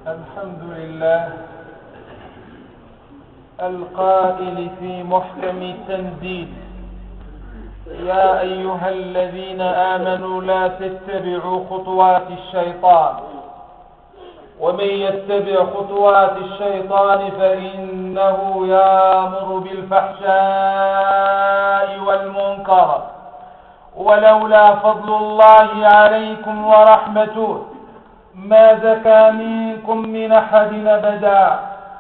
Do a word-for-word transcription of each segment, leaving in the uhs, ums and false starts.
الحمد لله القائل في محكم تنزيل: يا أيها الذين آمنوا لا تتبعوا خطوات الشيطان ومن يتبع خطوات الشيطان فإنه يأمر بالفحشاء والمنكر ولولا فضل الله عليكم ورحمته ما زكى منكم من أحد أبدا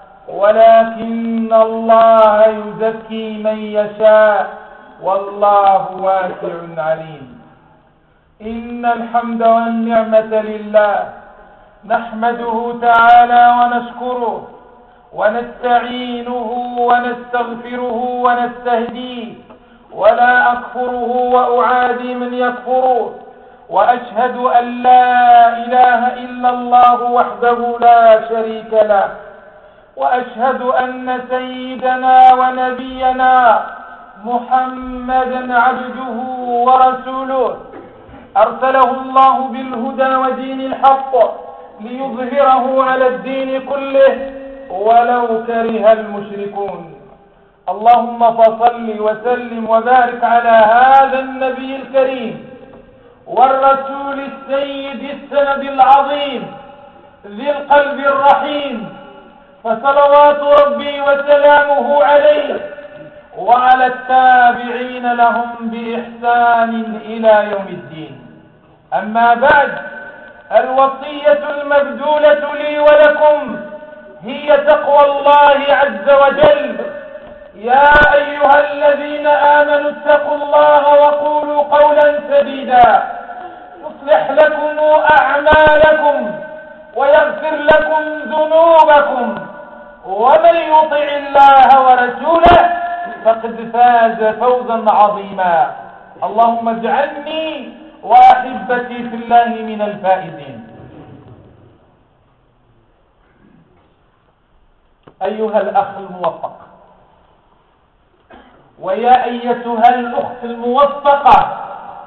ولكن الله يزكي من يشاء والله واسع عليم. إن الحمد والنعمة لله نحمده تعالى ونشكره ونستعينه ونستغفره ونستهديه ولا أكفره وأعادي من يكفره، وأشهد أن لا إله إلا الله وحده لا شريك له، وأشهد أن سيدنا ونبينا محمدا عبده ورسوله أرسله الله بالهدى ودين الحق ليظهره على الدين كله ولو كره المشركون. اللهم فصل وسلم وبارك على هذا النبي الكريم والرسول السيد السند العظيم ذي القلب الرحيم، فصلوات ربي وسلامه عليه وعلى التابعين لهم بإحسان إلى يوم الدين. أما بعد، الوصية المبذولة لي ولكم هي تقوى الله عز وجل. يا أيها الذين آمنوا اتقوا الله وقولوا قولا سديدا يصلح لكم أعمالكم ويغفر لكم ذنوبكم، ومن يطع الله ورسوله فقد فاز فوزا عظيما. اللهم اجعلني وأحبتي في الله من الفائزين. أيها الأخ الموفق ويا أيتها الأخت الموفقة،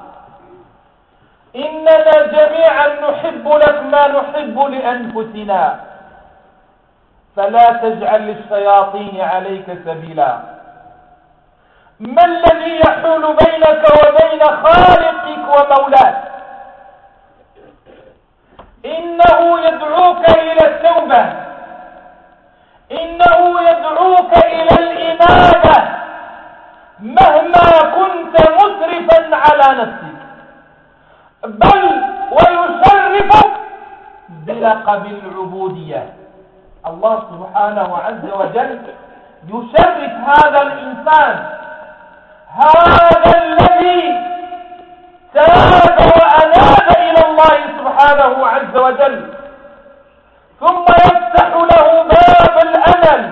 إننا جميعا نحب لك ما نحب لأنفسنا، فلا تجعل للشياطين عليك سبيلا. ما الذي يحول بينك وبين خالقك ومولاك؟ إنه يدعوك إلى التوبة، إنه يدعوك إلى الإنابة مهما كنت مسرفا على نفسك، بل ويشرفك بلقب العبودية. الله سبحانه عز وجل يشرف هذا الإنسان، هذا الذي تاب وأناب إلى الله سبحانه عز وجل، ثم يفتح له باب الأمل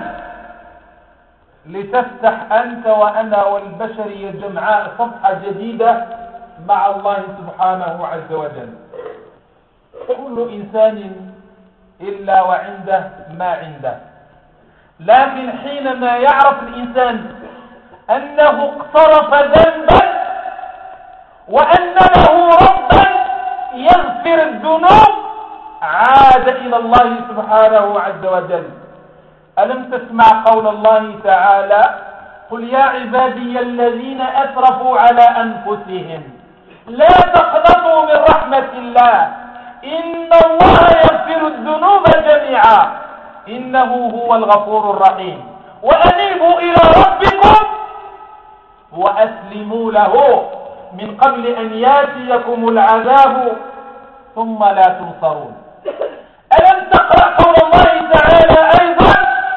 لتفتح أنت وأنا والبشرية جمعاء صفحة جديدة مع الله سبحانه عز وجل. كل إنسان إلا وعنده ما عنده، لكن حينما يعرف الإنسان أنه اقترف ذنبا وأن له ربا يغفر الذنوب عاد إلى الله سبحانه عز وجل. ألم تسمع قول الله تعالى: قل يا عبادي الذين أسرفوا على أنفسهم لا تقنطوا من رحمة الله إن الله يغفر الذنوب جميعا إنه هو الغفور الرحيم وأنيبوا إلى ربكم وأسلموا له من قبل أن ياتيكم العذاب ثم لا تنصرون. ألم تقرأ قول الله تعالى أيضا: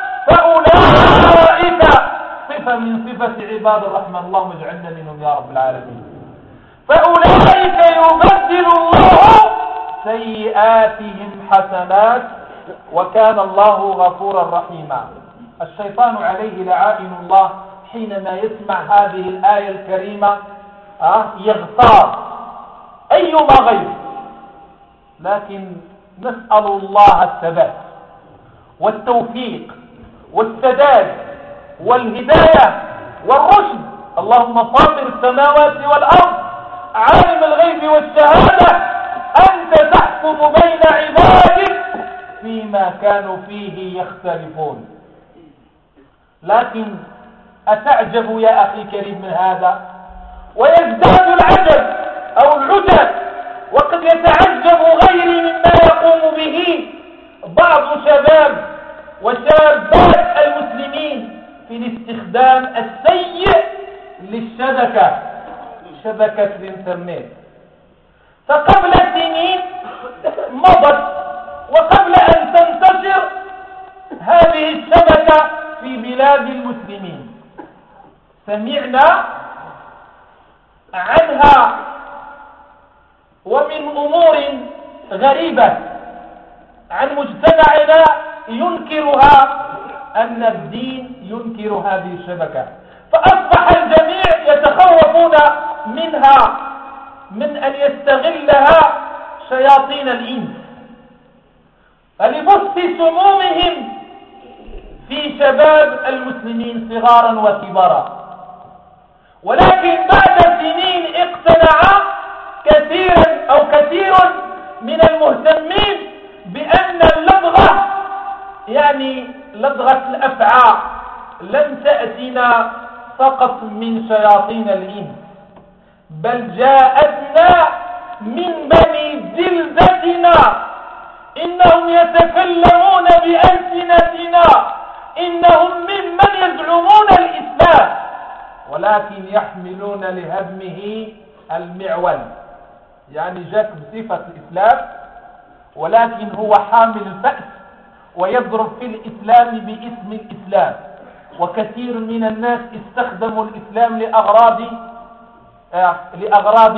فأولئك صفة من صفة عباد الرحمن، اللهم اجعلنا منهم يا رب العالمين. فأولئك يبدل الله سيئاتهم حسنات وكان الله غفورا رحيما. الشيطان عليه لعائن الله حينما يسمع هذه الآية الكريمة يغتار أيما غير، لكن نسأل الله الثبات والتوفيق والسداد والهداية والرشد. اللهم فاطر السماوات والأرض عالم الغيب والشهادة أنت تحكم بين عبادك فيما كانوا فيه يختلفون. لكن أتعجب يا أخي الكريم من هذا؟ ويزداد العجب أو العجب وقد يتعجب غيري مما يقوم به بعض شباب وشابات المسلمين في الاستخدام السيء للشبكة، شبكة الإنترنت. فقبل سنين مضت وقبل أن تنتشر هذه الشبكة في بلاد المسلمين سمعنا عنها ومن أمور غريبة عن مجتمعنا ينكرها أن الدين ينكر هذه الشبكة، فأصبح الجميع يتخوفون منها من أن يستغلها شياطين الإنس لبث سمومهم في شباب المسلمين صغارا وكبارا. ولكن بعد سنين اقتنع كثيرا أو كثير من المهتمين بأن اللدغة يعني لدغة الأفعى لم تأتنا فقط من شياطين الإنس، بل جاءتنا من بني جلدتنا، إنهم يتكلمون بألسنتنا، إنهم ممن يزعمون الإسلام ولكن يحملون لهدمه المعول، يعني جاك بصفة الإسلام ولكن هو حامل الفأس ويضرب في الإسلام باسم الإسلام. وكثير من الناس استخدموا الإسلام لأغراض آه لأغراض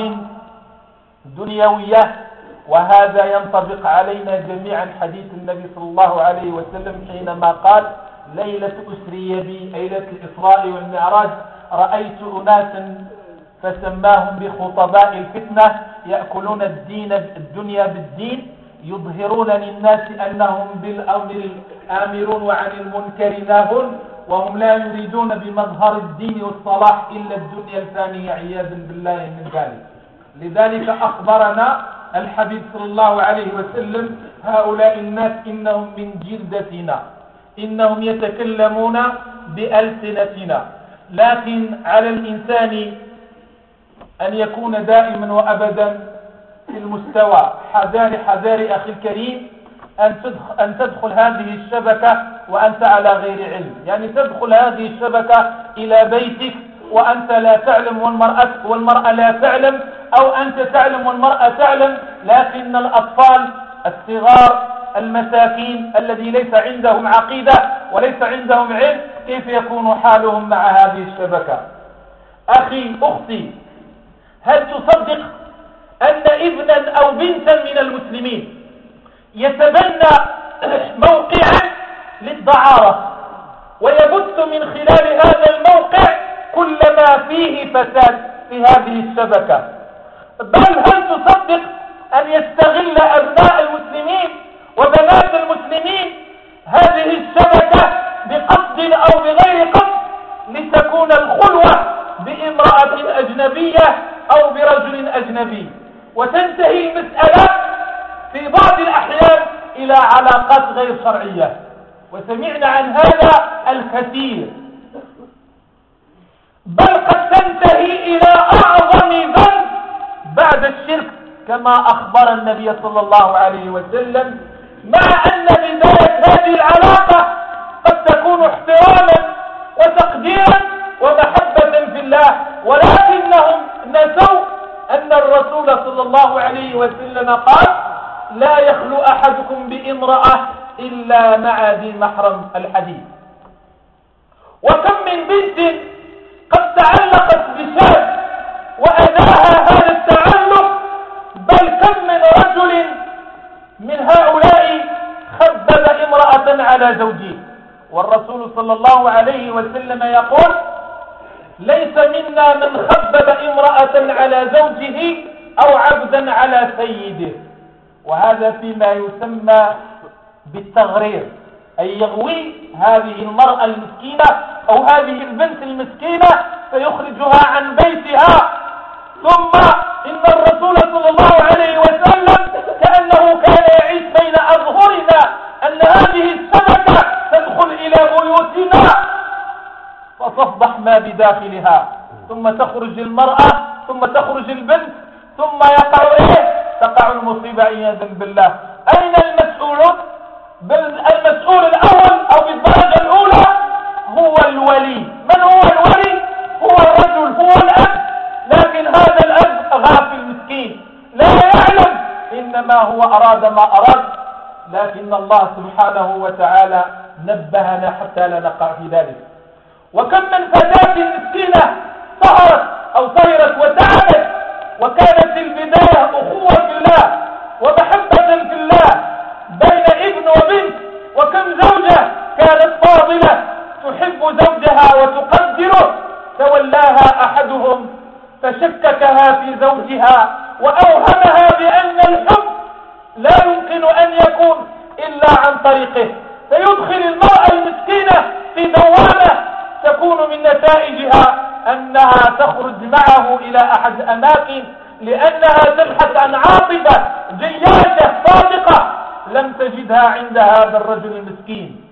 دنيوية، وهذا ينطبق علينا جميعا حديث النبي صلى الله عليه وسلم حينما قال: ليلة أسري بي، ليلة الإسراء والمعراج، رأيت أناسا فسماهم بخطباء الفتنة يأكلون الدين الدنيا بالدين، يظهرون للناس أنهم بالأمر آمرون وعن المنكر ناهون، وهم لا يريدون بمظهر الدين والصلاح إلا الدنيا الفانية عياذا بالله من ذلك. لذلك أخبرنا الحبيب صلى الله عليه وسلم: هؤلاء الناس إنهم من جلدتنا، إنهم يتكلمون بألسنتنا. لكن على الإنسان أن يكون دائما وأبدا في المستوى حذار حذار أخي الكريم أن تدخل, أن تدخل هذه الشبكة وأنت على غير علم، يعني تدخل هذه الشبكة إلى بيتك وأنت لا تعلم والمرأة, والمرأة لا تعلم، أو أنت تعلم والمرأة تعلم، لكن الأطفال الصغار المساكين الذي ليس عندهم عقيدة وليس عندهم علم كيف يكون حالهم مع هذه الشبكة؟ أخي أختي، هل تصدق أن ابنا أو بنتا من المسلمين يتبنى موقعا للدعارة ويبث من خلال هذا الموقع كل ما فيه فساد في هذه الشبكة؟ بل هل تصدق أن يستغل أبناء المسلمين وبنات المسلمين هذه الشبكة بقصد أو بغير قصد لتكون الخلوة بامرأة أجنبية أو برجل أجنبي، وتنتهي المسألة في بعض الأحيان إلى علاقات غير شرعية؟ وسمعنا عن هذا الكثير، بل قد تنتهي إلى أعظم ذنب بعد الشرك كما أخبر النبي صلى الله عليه وسلم، مع أن بداية هذه العلاقة قد تكون احتراما وتقديرا ومحبة في الله، ولكنهم نسوا أن الرسول صلى الله عليه وسلم قال: لا يخلو أحدكم بامرأة إلا مع ذي محرم، الحديث. وكم من بنت قد تعلقت بشاب وأذاها هذا التعلق، بل كم من رجل من هؤلاء خبب امرأة على زوجه، والرسول صلى الله عليه وسلم يقول: ليس منا من خبب امرأة على زوجه أو عبدا على سيده. وهذا فيما يسمى بالتغرير، أي يغوي هذه المرأة المسكينة أو هذه البنت المسكينة فيخرجها عن بيتها. ثم إن الرسول صلى الله عليه وسلم كأنه كان يعيش بين أظهرنا ما بداخلها، ثم تخرج المرأة ثم تخرج البنت ثم يقع إيه؟ تقع المصيبة عياذا بالله. أين المسؤولون؟ المسؤول الأول أو بالدرجة الأولى هو الولي. من هو الولي؟ هو الرجل، هو الأب. لكن هذا الأب غافل مسكين لا يعلم، إنما هو أراد ما أراد. لكن الله سبحانه وتعالى نبهنا حتى لا نقع في ذلك. وكم من فتاة مسكينة سهرت أو سهرت وتعبت وكانت البداية أخوة في الله ومحبة في الله بين ابن وبنت، وكم زوجة كانت فاضلة تحب زوجها وتقدره، تولاها أحدهم فشككها في زوجها وأوهمها بأن الحب لا يمكن أن يكون إلا عن طريقه، فيدخل المرأة المسكينة في دوامة تكون من نتائجها أنها تخرج معه إلى أحد أماكن، لأنها تبحث عن عاطفة جياشة صادقة لم تجدها عند هذا الرجل المسكين،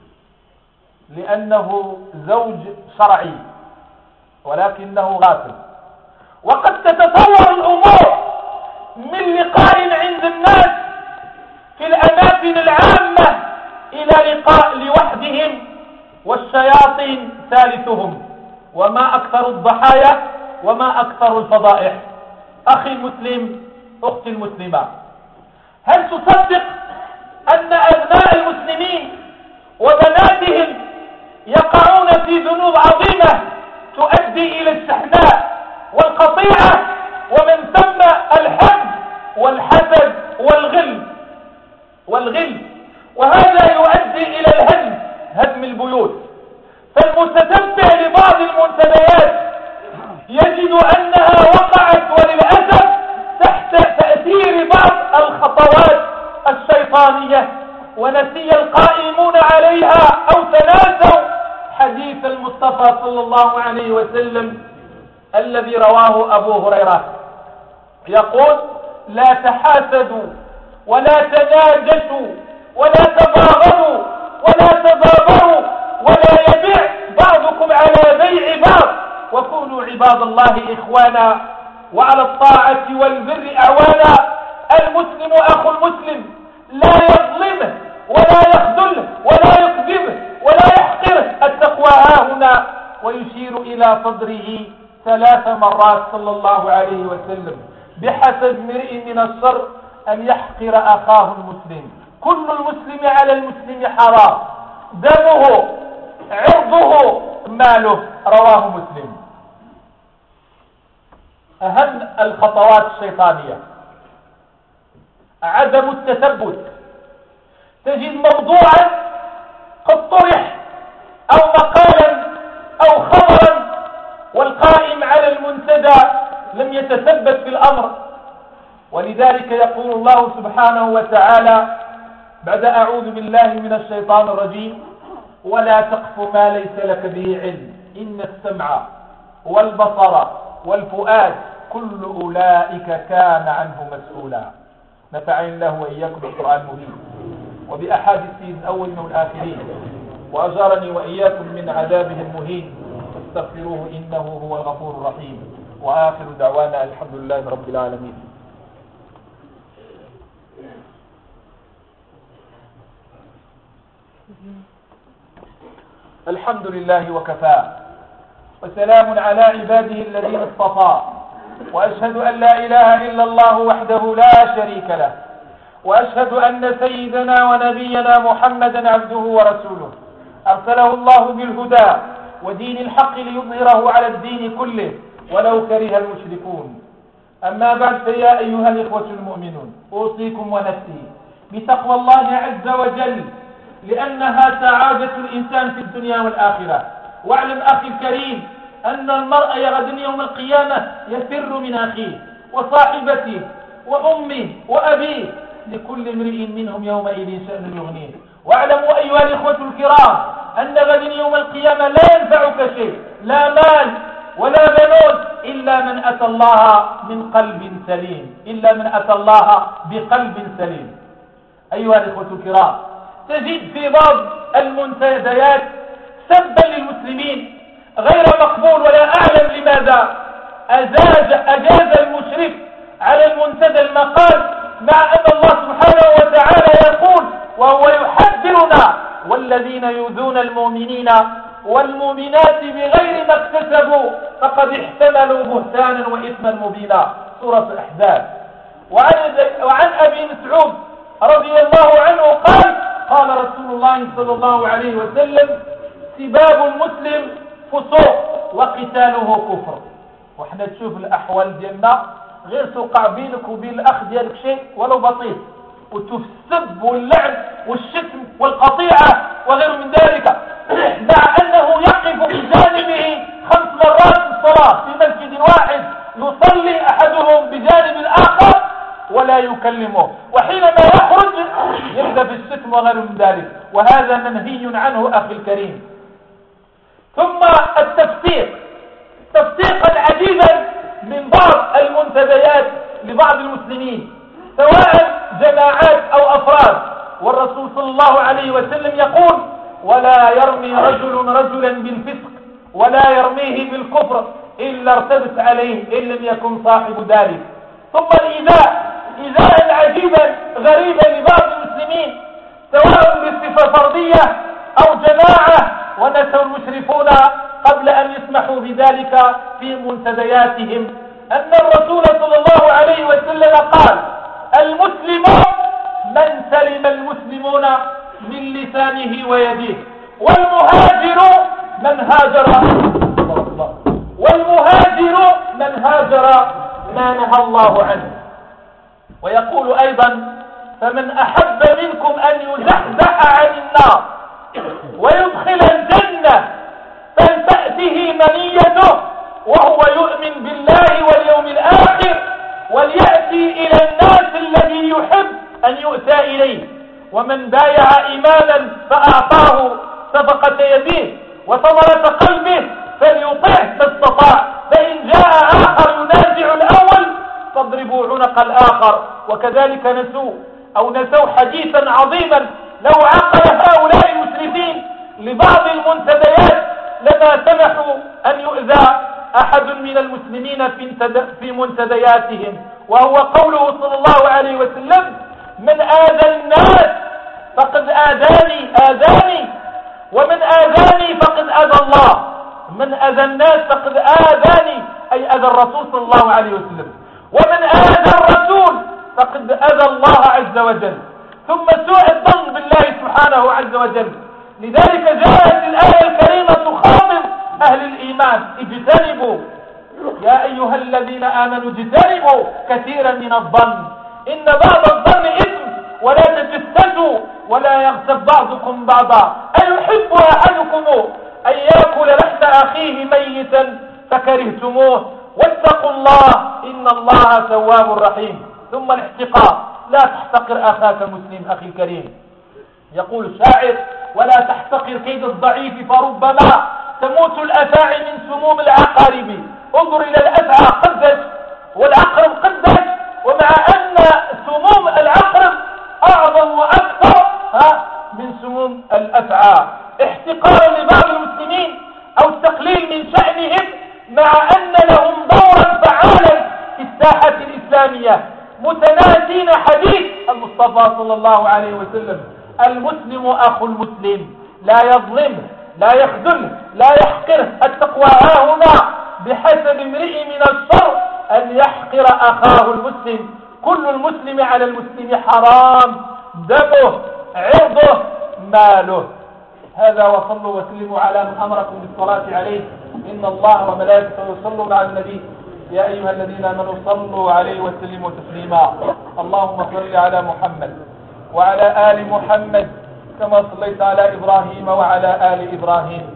لأنه زوج شرعي ولكنه غافل. وقد تتطور الأمور من لقاء عند الناس في الأماكن العامة إلى لقاء لوحدهم والشياطين ثالثهم، وما أكثر الضحايا وما أكثر الفضائح. أخي المسلم، أختي المسلمة، هل تصدق أن أبناء المسلمين وبناتهم يقعون في ذنوب عظيمة تؤدي إلى الشحناء والقطيعة ومن ثم الحقد والحسد والغل والغل وهذا يؤدي إلى الهدم هدم البيوت. فالمتتبع لبعض المنتديات يجد أنها وقعت وللأسف تحت تأثير بعض الخطوات الشيطانية، ونسي القائمون عليها أو تناسوا حديث المصطفى صلى الله عليه وسلم الذي رواه أبو هريرة يقول: لا تحاسدوا ولا تناجشوا ولا تباغضوا ولا تدابروا ولا يبيع بعضكم على بيع بعض، وكونوا عباد الله إخوانا وعلى الطاعة والبر أعوانا. المسلم أخو المسلم لا يظلمه ولا يخذله ولا يكذبه ولا يحقره. التقوى هاهنا، ويشير إلى صدره ثلاث مرات صلى الله عليه وسلم: بحسب امرئ من الشر أن يحقر أخاه المسلم، كل المسلم على المسلم حرام، دمه عرضه ماله. رواه مسلم. أهم الخطوات الشيطانية عدم التثبت. تجد موضوعا قد طرح أو مقالا أو خبرا والقائم على المنتدى لم يتثبت في الأمر، ولذلك يقول الله سبحانه وتعالى بعد أعوذ بالله من الشيطان الرجيم: ولا تقف ما ليس لك به علم إن السمع والبصر والفؤاد كل أولئك كان عنه مسؤولا. نفعني الله وإياكم بالقرآن المبين وبأحاديث الأولين والآخرين، وأجارني وإياكم من عذابه المهين. فاستغفروه إنه هو الغفور الرحيم. وآخر دعوانا الحمد لله رب العالمين. الحمد لله وكفى، وسلام على عباده الذين اصطفى، وأشهد أن لا إله إلا الله وحده لا شريك له، وأشهد أن سيدنا ونبينا محمدا عبده ورسوله أرسله الله بالهدى ودين الحق ليظهره على الدين كله ولو كره المشركون. أما بعد، فيا أيها الإخوة المؤمنون، أوصيكم ونفسي بتقوى الله عز وجل، لأنها سعادة الإنسان في الدنيا والآخرة. واعلم أخي الكريم أن المرء يغد يوم القيامة يفر من أخيه وصاحبته وأمه وأبيه، لكل امرئ منهم يومئذ شأن يغنيه. واعلموا أيها الإخوة الكرام أن غد يوم القيامة لا ينفعك شيء، لا مال ولا بنون، إلا من أتى الله من قلب سليم، إلا من أتى الله بقلب سليم. أيها الإخوة الكرام، تجد في بعض المنتديات سبا للمسلمين غير مقبول، ولا أعلم لماذا أزاج أجاز المشرف على المنتدى المقال، مع أن الله سبحانه وتعالى يقول وهو يحذرنا: والذين يؤذون المؤمنين والمؤمنات بغير ما اكتسبوا فقد احتملوا بهتانا وإثما مبينا، سورة الأحزاب. وعن, وعن أبي مسعود رضي الله عنه قال: قال رسول الله صلى الله عليه وسلم: سباب المسلم فسوق وقتاله كفر. وحنا تشوف الأحوال ديالنا غير توقع بينك وبين الأخ ديالك شيء ولو بسيط، وتشوف السب واللعن والشتم والقطيعة وغير من ذلك، مع أنه يقف بجانبه خمس مرات في الصلاة في مسجد واحد، يصلي أحدهم بجانب الآخر ولا يكلمه، وحينما يخرج يبدأ في الشتم وغير من ذلك، وهذا منهي عنه أخي الكريم. ثم التفسيق، تفسيقا عجيبا من بعض المنتديات لبعض المسلمين، سواء جماعات أو أفراد. والرسول صلى الله عليه وسلم يقول: ولا يرمي رجل رجلا بالفسق ولا يرميه بالكفر إلا ارتدت عليه إن لم يكن صاحب ذلك. ثم الإيذاء، إيذاء عجيبا غريبا لبعض المسلمين، سواء بصفة فردية أو جماعة، ونسوا المشرفون قبل أن يسمحوا بذلك في منتدياتهم أن الرسول صلى الله عليه وسلم قال: المسلم من سلم المسلمون من لسانه ويده، والمهاجر من هاجر والمهاجر من هاجر ما نهى الله عنه. ويقول أيضا: فمن أحب منكم أن يزحزح عن النار ويدخل الجنة فلتأته منيته وهو يؤمن بالله واليوم الآخر وليأتي إلى الناس الذي يحب أن يؤتى إليه. ومن بايع إيمانا فأعطاه صفقة يديه وثمرة قلبه فليطعه ما استطاع، فإن جاء آخر ينازع الأول فاضربوا عنق الآخر. وكذلك نسوا أو نسوا حديثا عظيما لو عقل هؤلاء المسرفين لبعض المنتديات لما سمحوا أن يؤذى أحد من المسلمين في منتدياتهم، وهو قوله صلى الله عليه وسلم: من آذى الناس فقد آذاني آذاني ومن آذاني فقد آذى الله. من آذى الناس فقد آذاني أي آذى الرسول صلى الله عليه وسلم، ومن آذى الرسول فقد آذى الله عز وجل. ثم سوء الظن بالله سبحانه عز وجل. لذلك جاءت الآية الكريمة تخاطب أهل الإيمان: اجتنبوا يا أيها الذين آمنوا اجتنبوا كثيرا من الظن إن بعض الظن إثم ولا تجسسوا ولا يغتب بعضكم بعضا أيحب أحدكم أن يأكل لحم أخيه ميتا فكرهتموه واتقوا الله إن الله تواب رحيم. ثم الاحتقار: لا تحتقر أخاك المسلم. أخي الكريم، يقول الشاعر: ولا تحتقر كيد الضعيف فربما تموت الأفاعي من سموم العقارب. انظر إلى الأفعى قدش والعقرب قدش، ومع أن سموم العقرب أعظم وأكثر من سموم الأفعى. احتقارا لبعض المسلمين أو التقليل من شأنهم، مع أن لهم دورا فعالا في الساحة الإسلامية، متناسين حديث المصطفى صلى الله عليه وسلم: المسلم أخو المسلم لا يظلمه لا يخذله لا يحقره. التقوى ها هنا بحسب امرئ من الشر أن يحقر أخاه المسلم. كل المسلم على المسلم حرام، دمه عرضه ماله. هذا وصلوا وسلموا على من أمركم بالصلاة عليه إن الله وملائكته يصلون على النبي يا أيها الذين آمنوا صلوا عليه وسلموا تسليما. اللهم صل على محمد وعلى آل محمد كما صليت على إبراهيم وعلى آل إبراهيم،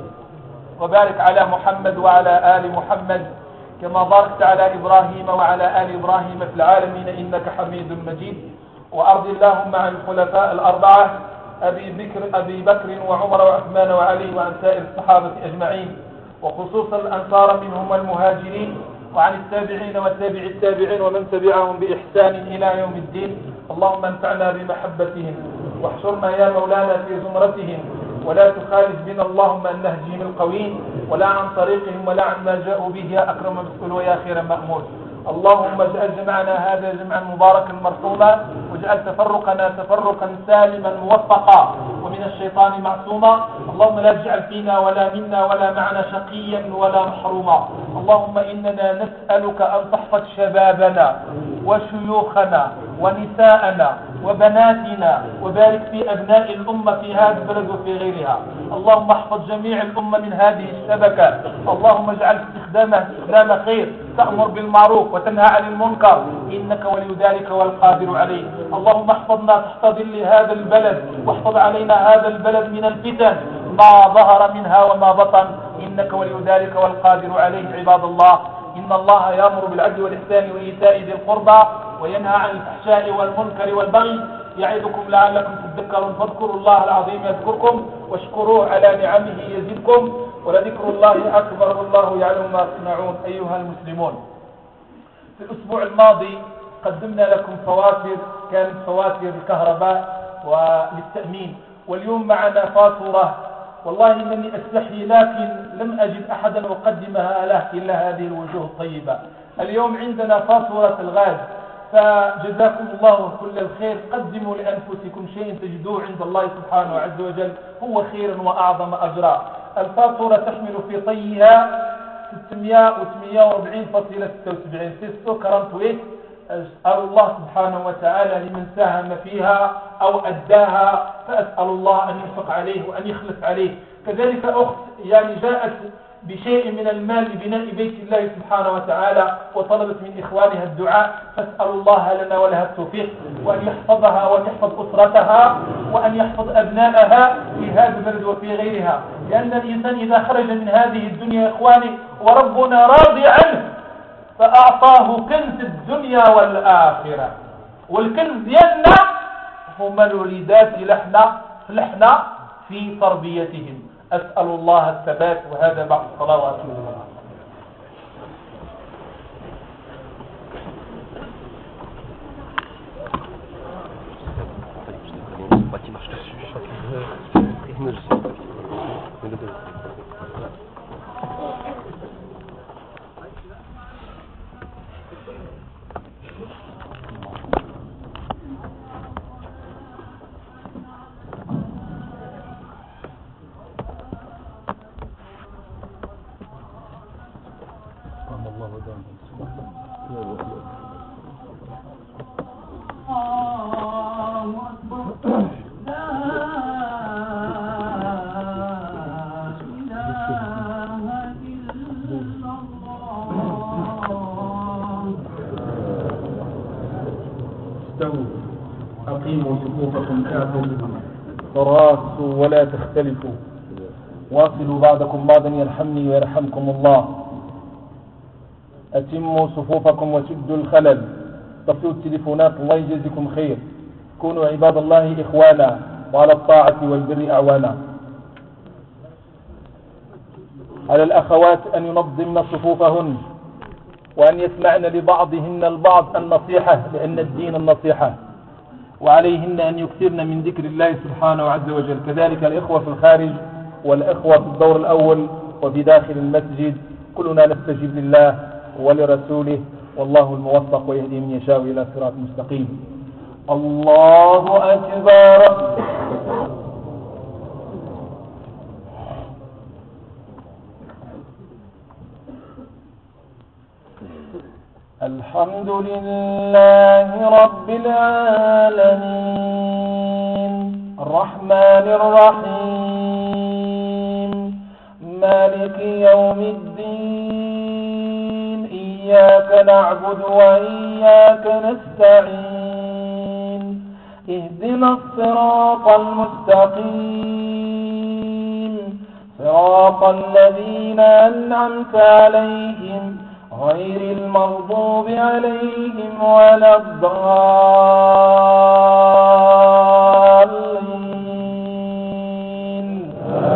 وبارك على محمد وعلى آل محمد كما باركت على إبراهيم وعلى آل إبراهيم في العالمين إنك حميد مجيد. وأرض اللهم عن الخلفاء الأربعة أبي بكر, أبي بكر وعمر وعثمان وعلي وعن سائر الصحابة أجمعين، وخصوصا الأنصار منهم والمهاجرين، وعن التابعين والتابع التابعين ومن تبعهم بإحسان إلى يوم الدين. اللهم انفعنا بمحبتهم واحشرنا يا مولانا في زمرتهم ولا تخالف بنا اللهم عن نهجهم القويم ولا عن طريقهم ولا عن ما جاءوا به يا أكرم مسؤول ويا خير مأمول. اللهم اجعل جمعنا هذا جمعا مباركا مرحوما، واجعل تفرقنا تفرقا سالما موفقا ومن الشيطان معصوما. اللهم لا تجعل فينا ولا منا ولا معنا شقيا ولا محروما. اللهم إننا نسألك أن تحفظ شبابنا وشيوخنا ونساءنا وبناتنا، وبارك في أبناء الأمة في هذا البلد وفي غيرها. اللهم احفظ جميع الأمة من هذه الشبكة. اللهم اجعل استخدامه استخدام خير، تأمر بالمعروف وتنهى عن المنكر، إنك ولي ذلك والقادر عليه. اللهم احفظنا تحت ظل هذا البلد، واحفظ علينا هذا البلد من الفتن ما ظهر منها وما بطن، إنك ولي ذلك والقادر عليه. عباد الله، إن الله يأمر بالعدل والإحسان وإيتاء ذي القربى وينهى عن الفحشاء والمنكر والبغي، يعظكم لعلكم تذكرون. فاذكروا الله العظيم يذكركم واشكروه على نعمه يزدكم، ولذكر الله أكبر والله يعلم ما تصنعون. أيها المسلمون، في الأسبوع الماضي قدمنا لكم فواتر، كانت فواتر الكهرباء وللتأمين، واليوم معنا فاتورة والله إنني أستحي لكن لم أجد أحدا أقدمها له إلا هذه الوجوه الطيبة. اليوم عندنا فاتورة الغاز، فجزاكم الله كل الخير. قدموا لأنفسكم شيء تجدوه عند الله سبحانه عز وجل هو خيرا وأعظم أجرا. الفاتورة تحمل في طيها ستمائة وثمانية وأربعين فاصلة ستة وسبعين سيستو كرنتويت. أسأل الله سبحانه وتعالى لمن ساهم فيها أو أداها، فأسأل الله أن ينفق عليه وأن يخلف عليه. كذلك أخت يعني جاءت بشيء من المال لبناء بيت الله سبحانه وتعالى وطلبت من إخوانها الدعاء، فاسأل الله لنا ولها التوفيق، وأن يحفظها وأن يحفظ أسرتها وأن يحفظ أبنائها في هذا البلد وفي غيرها، لأن الإنسان إذا خرج من هذه الدنيا يا إخواني وربنا راضي عنه فأعطاه كنز الدنيا والآخرة، والكنز ديالنا هما الوليدات لحنا لحنا في تربيتهم. أسأل الله الثبات، وهذا بعد الصلاة وأتوب إليه. أقيموا صفوفكم كافوا تراصوا ولا تختلفوا، واصلوا بعضكم بعضا يرحمني ويرحمكم الله. أتموا صفوفكم وسدوا الخلل، طفئوا التليفونات، الله يجزيكم خير. كونوا عباد الله إخوانا وعلى الطاعة والبر أعوانا. على الأخوات أن ينظمن صفوفهن وأن يسمعن لبعضهن البعض النصيحة، لأن الدين النصيحة، وعليهن أن يكثرن من ذكر الله سبحانه عز وجل. كذلك الإخوة في الخارج والإخوة في الدور الأول وفي داخل المسجد، كلنا نستجيب لله ولرسوله، والله الموفق ويهدي من يشاء إلى صراط مستقيم. الله أكبر. الحمد لله رب العالمين الرحمن الرحيم مالك يوم الدين إياك نعبد وإياك نستعين اهدنا الصراط المستقيم صراط الذين أنعمت عليهم غير المغضوب عليهم ولا الضالين.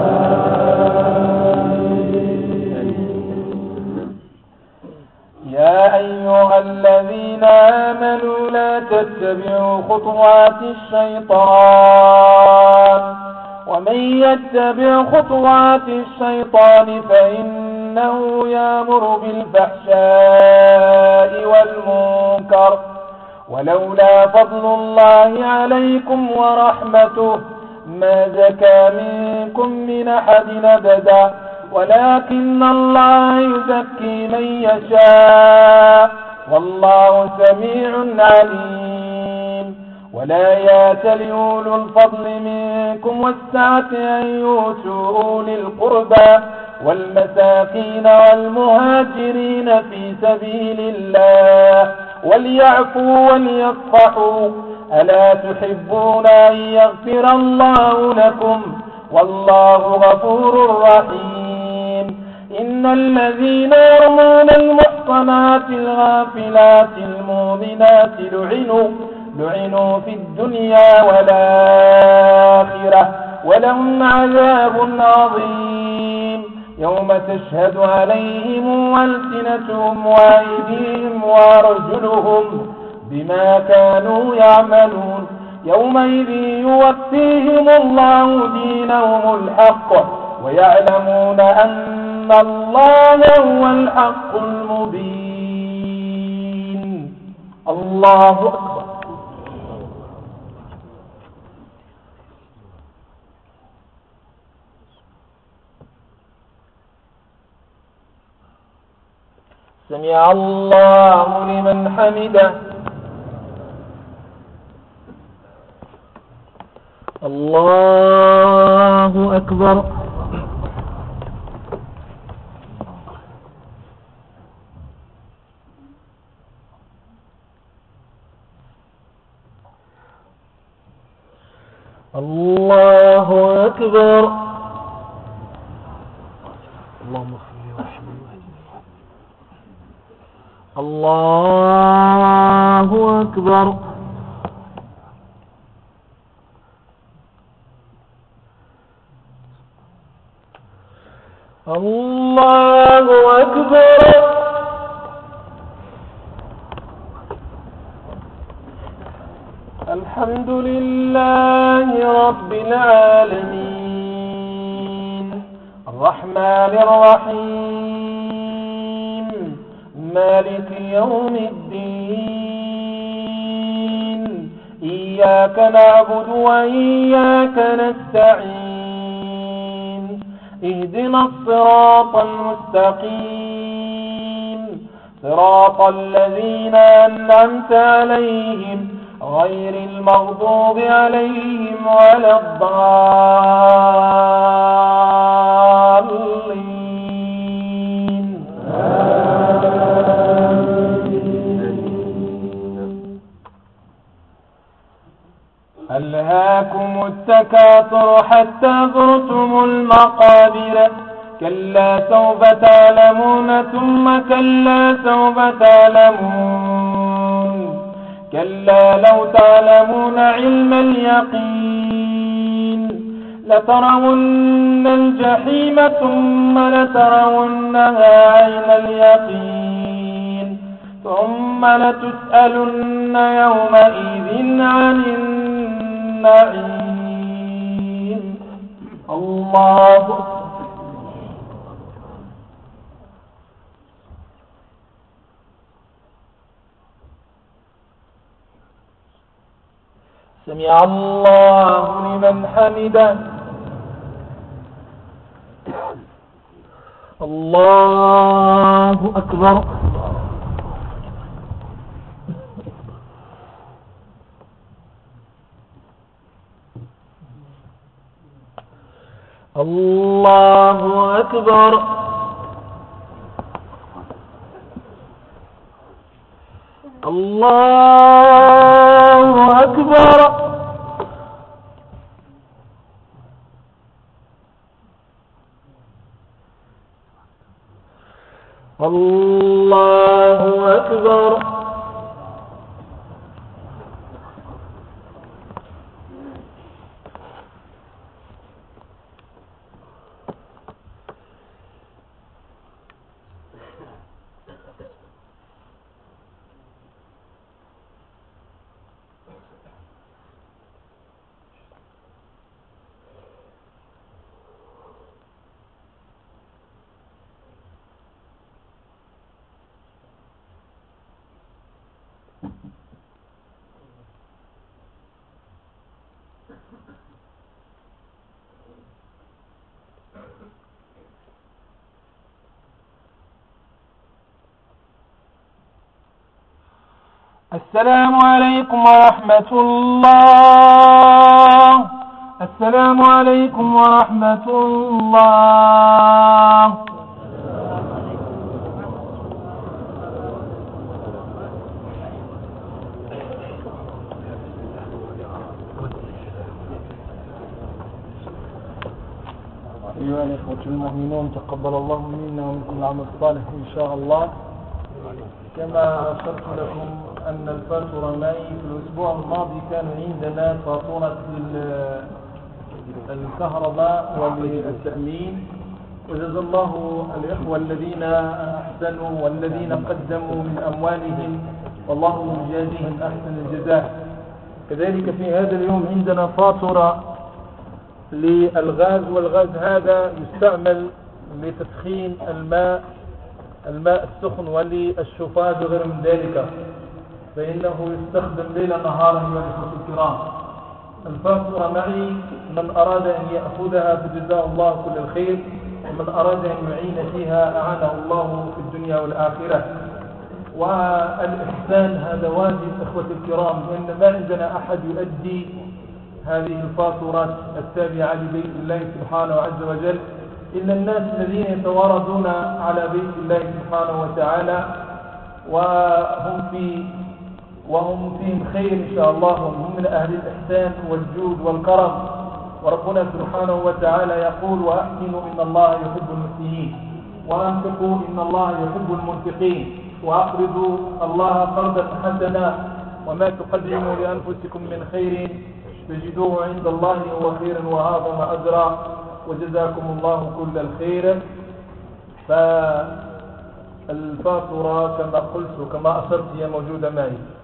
يا أيها الذين آمنوا لا تتبعوا خطوات الشيطان ومن يتبع خطوات الشيطان فإنه يأمر بالفحشاء والمنكر. ولولا فضل الله عليكم ورحمته ما زكى منكم من أحد أبدا ولكن الله يزكي من يشاء والله سميع عليم. ولا يأتل أولو الفضل منكم والسعة أن يؤتوا أولي القربى والمساكين والمهاجرين في سبيل الله وليعفوا وليصفحوا ألا تحبون أن يغفر الله لكم والله غفور رحيم. إن الذين يرمون المحصنات الغافلات المؤمنات لعنوا لعنوا في الدنيا والآخرة ولهم عذاب عظيم يوم تشهد عليهم ألسنتهم وأيديهم وأرجلهم بما كانوا يعملون يومئذ يوفيهم الله دينهم الحق ويعلمون أن الله هو الحق المبين. الله أكبر. سمع الله لمن حمده. الله أكبر. الله أكبر. اللهم اغفر لي وارحمني. الله أكبر. الله أكبر. الحمد لله رب العالمين الرحمن الرحيم مالك يوم الدين إياك نعبد وإياك نستعين اهدنا الصراط المستقيم صراط الذين أنعمت عليهم غير المغضوب عليهم ولا الضالين. ألهاكم التكاثر حتى زرتم المقابر كلا سوف تعلمون ثم كلا سوف تعلمون كلا لو تعلمون علم اليقين لترون الجحيم ثم لترونها عين اليقين ثم لتسألن يومئذ عن النعيم. الله سمع الله لمن حمده. الله أكبر. الله أكبر. الله أكبر. الله أكبر. السلام عليكم ورحمة الله. السلام عليكم ورحمة الله. أيها الإخوة المؤمنون، تقبل الله منا ومنكم العمل الصالح إن شاء الله. كما أشرت لكم أن الفاتورة معي في الأسبوع الماضي كان عندنا فاتورة الكهرباء وللتأمين، وجزا الله الإخوة الذين أحسنوا والذين قدموا من أموالهم والله يجازيهم أحسن الجزاء. كذلك في هذا اليوم عندنا فاتورة للغاز، والغاز هذا يستعمل لتسخين الماء الماء السخن وللشفاة وغير من ذلك، فإنه يستخدم ليلا نهارا أيها الأخوة الكرام. الفاتورة معي، من أراد أن يأخذها فجزاه الله كل الخير، ومن أراد أن يعين فيها أعانه الله في الدنيا والآخرة. والإحسان هذا واجب إخوة الكرام، لأن ما عندنا أحد يؤدي هذه الفاتورات التابعة لبيت الله سبحانه عز وجل إلا الناس الذين يتواردون على بيت الله سبحانه وتعالى، وهم في وهم فيهم خير إن شاء الله، وهم من أهل الإحسان والجود والكرم. وربنا سبحانه وتعالى يقول: وأحسنوا إن الله يحب المحسنين، وأنفقوا إن الله يحب المنفقين، وأقرضوا الله قرضا حسنا، وما تقدموا لأنفسكم من خير تجدوه عند الله هو خيرا وأعظم أجرا، وجزاكم الله كل الخير. فالفاتورة كما قلت وكما أشرت هي موجودة معي.